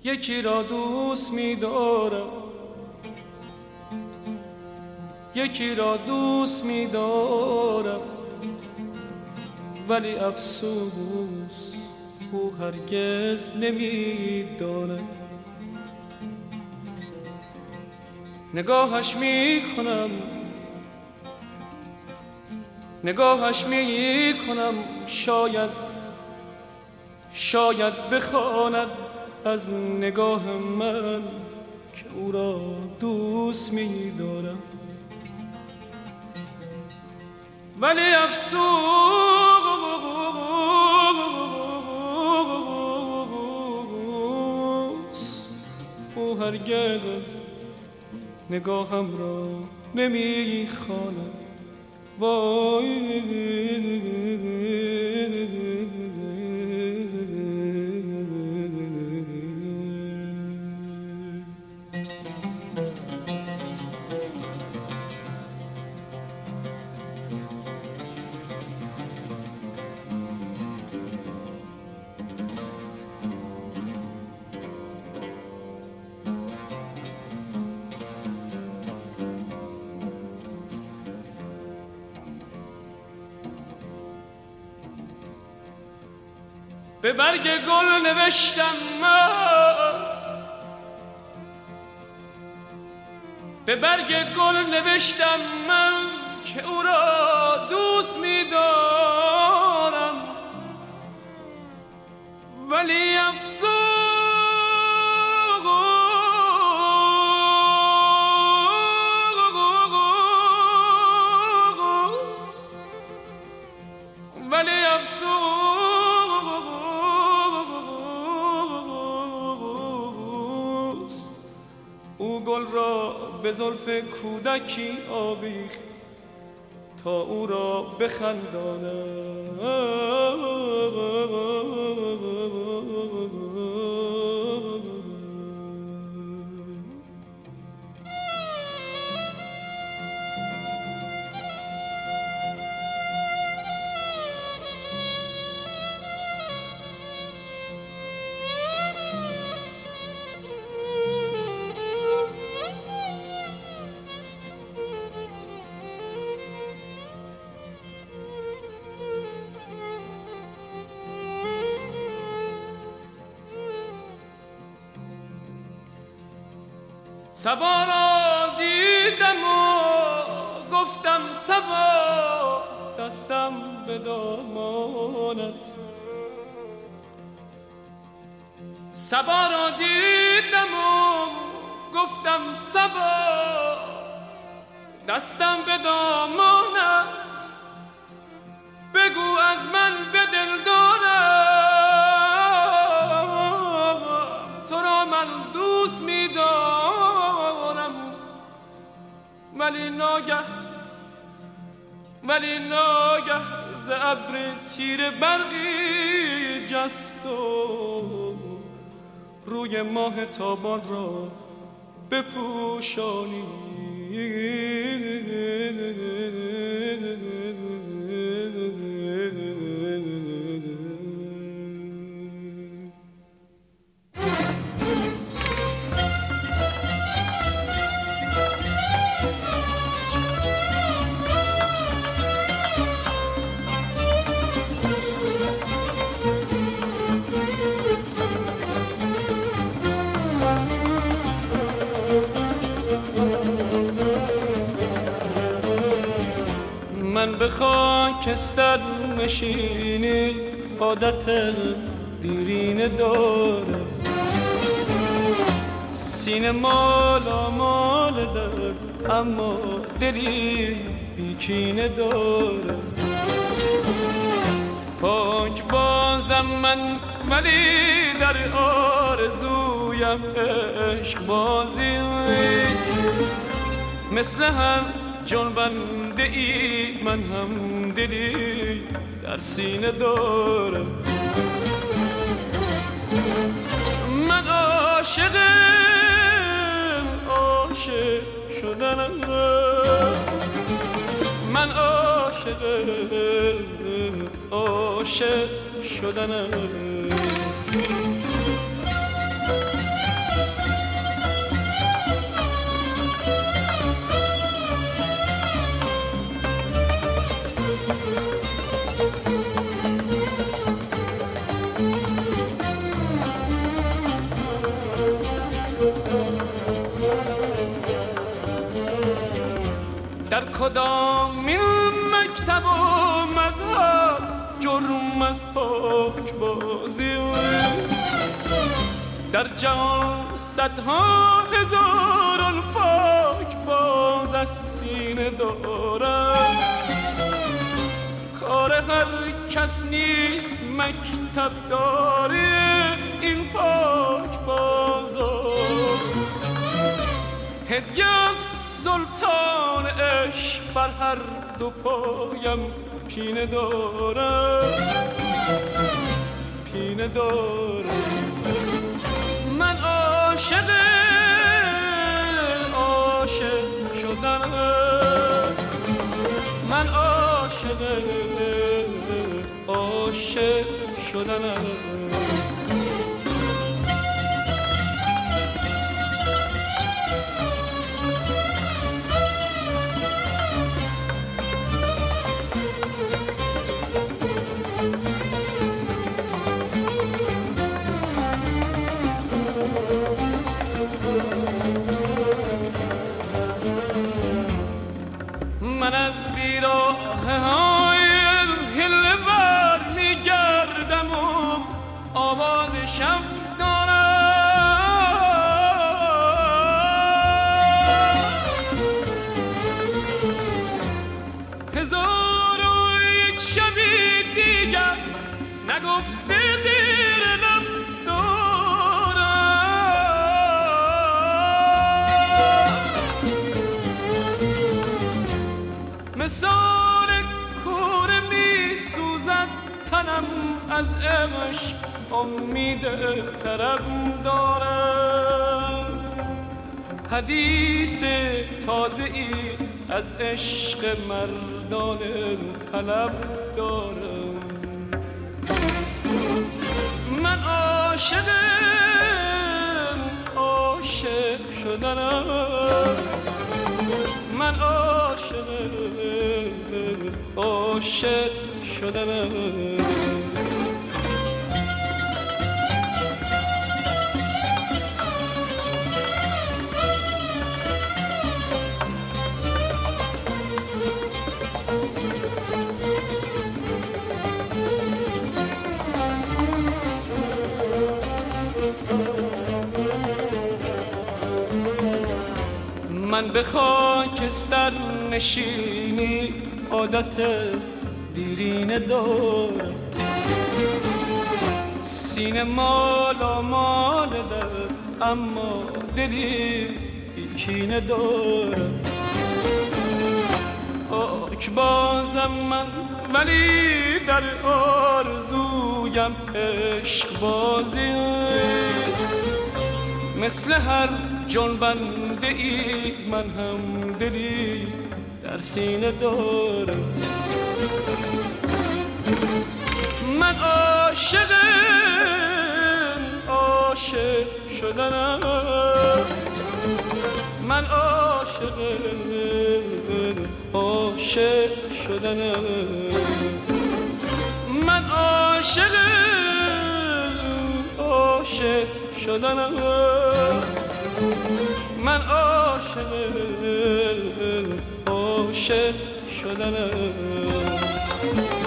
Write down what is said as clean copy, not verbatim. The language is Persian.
یکی را دوست می‌دارم، یکی را دوست می‌دارم، ولی افسوس او هرگز نمی‌داند. نگاهش می‌کنم، نگاهش می‌کنم، شاید بخواند از نگاه من که او را دوست می‌دارم. ولی افسوس او هرگز نگاهم را نمی‌خواند. وای به برگ گل نوشتم من، به برگ گل نوشتم من که او را دوست می‌دارم. ولی افسوس ولی افسوس او گل را به زلف کودکی آویخت تا او را بخنداند. صبا را دیدم و گفتم صبا، دستم به دامانت. صبا را دیدم و گفتم صبا، دستم به دامانت. بگو از من به دل دارم، تو را من دوست می‌دارم. ولی ناگه ز ابر تیر برقی جست و روی ماه تابان را بپوشانی. من به خاکستر نشینی عادت دیرینه داره، سینه مال داره اما دلی بیکینه داره. پاک بازم من ولی در آرزویم عشق بازی مثل هر جنبنده ای من هم دلی در سینه دارم. من عاشق شدنم، من عاشق شدنم. در کدام این مکتب و مذهب جرم از پاک بازی؟ در جهان صدها هزار پاک باز از سینه دارم. کار هر کس نیست مکتب داره این پاک بازار. هدیه از سلطان عشق بر هر دو پایم پینه دارم، پینه دارم. من عاشق شدنم، من عاشق شدنم. من از بیراههای هله بر میگردم و آواز شب دارم. هزار و یک شبی دیگر نگفته زیر لب مثال کوره می سوزد تنم از عشق، امید طرب دارم. حدیث تازه ای از عشق مردان طلب دارم. من عاشق شدنم، من عاشق شدنم. من به خاکستر نشینی عادت دیرینه دارم. سینه مال دارم اما دلی کینه دارم. پاک بازم من ولی در آرزویم عشق بازی. مثل هر جنبنده ای من هم دلی در سینه دارم. من عاشق شدنم، من عاشق شدنم. من عاشق شدنم، من عاشق شدنم.